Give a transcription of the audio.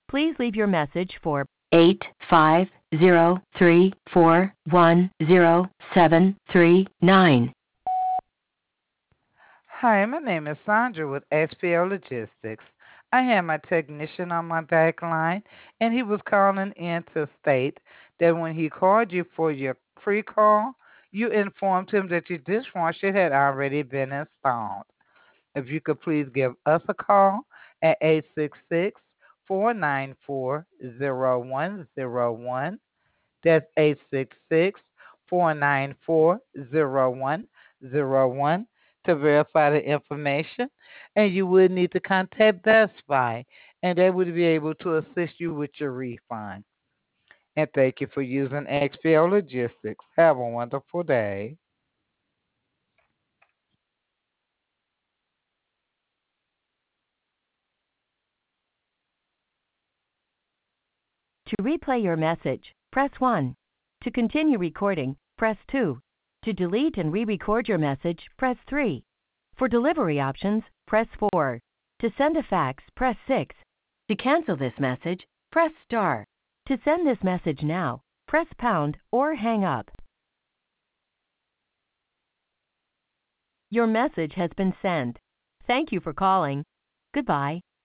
Please leave your message for 85034107339. Hi, my name is Sandra with XPO Logistics. I had my technician on my back line, and he was calling in to state that when he called you for your pre-call, you informed him that your dishwasher had already been installed. If you could please give us a call at 866-494-0101. That's 866-494-0101 to verify the information. And you would need to contact Best Buy, and they would be able to assist you with your refund. And thank you for using XPO Logistics. Have a wonderful day. To replay your message, press 1. To continue recording, press 2. To delete and re-record your message, press 3. For delivery options, press 4. To send a fax, press 6. To cancel this message, press star. To send this message now, press pound or hang up. Your message has been sent. Thank you for calling. Goodbye.